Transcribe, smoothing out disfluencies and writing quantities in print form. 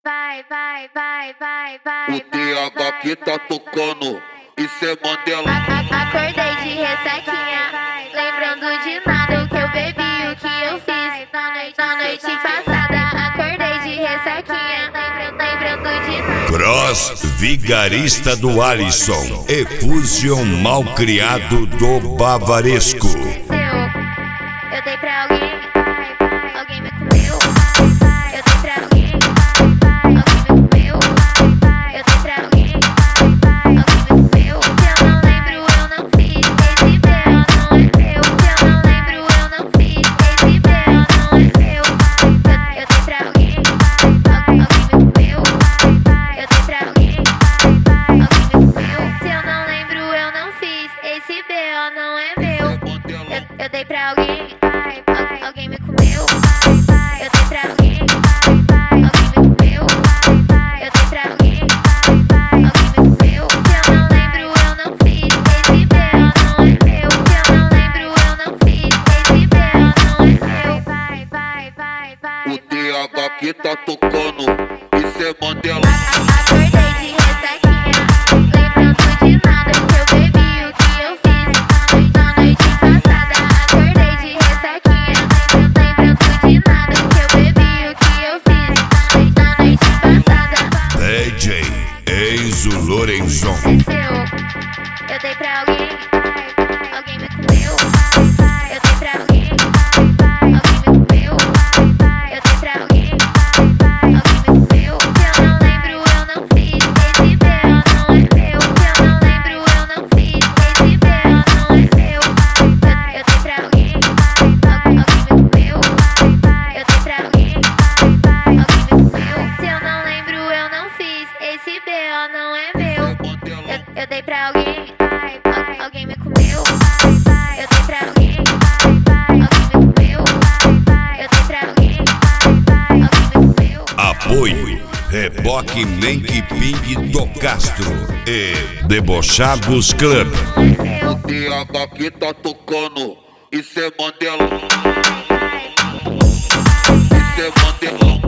O TH que tá tocando, isso é Mandela. Acordei de ressaquinha, lembrando de nada, o que eu bebi, o que eu fiz na noite passada. Acordei de ressaquinha, lembrando de nada. Cross vigarista do Alisson, efusão malcriado do Bavaresco. Eu dei pra alguém, alguém me comeu. Eu dei pra alguém, alguém me comeu. Eu dei pra alguém, alguém me comeu. Se eu não lembro, eu não fiz. Esse B.O. não é meu. Se eu não lembro, eu não fiz. Esse B.O. não é meu. Eu dei pra alguém, alguém me comeu. Eu dei pra alguém, alguém me comeu. Se eu não lembro, eu não fiz. Esse B.O. não é meu. Eu dei pra alguém, alguém me comeu. Eu dei pra alguém, alguém me comeu. Eu dei pra alguém, alguém me comeu. Se eu não lembro, eu não fiz. Esse B.O. não é meu. Se eu não lembro, eu não fiz. Esse B.O. não é meu. O TH que tá tocando, isso é Mandela. Acordei de ressaquinha, lembrando de nada, o que eu bebi, o que eu fiz na noite passada. Acordei de ressaquinha, lembrando de nada, o que eu bebi, o que eu fiz na noite passada. DJ Enzo Lorenzon. Eu dei pra alguém, alguém me comeu. Eu dei pra alguém, alguém me comeu. Eu dei pra alguém, alguém me comeu. Se eu não lembro, eu não fiz. Esse B.O. não é meu. Se eu não lembro, eu não fiz. Esse B.O. não é meu. Eu dei pra alguém, alguém me comeu. Eu dei pra alguém, alguém me comeu. Se eu não lembro, eu não fiz. Esse B.O. não é meu. Eu dei pra alguém, alguém me comeu. Eu dei pra alguém, alguém me comeu. Eu dei pra alguém, alguém me comeu. Apoio Reboque Menque Ping do Castro e Debochados Club. O TH que tá tocando, isso é Mandela. Isso é Mandela.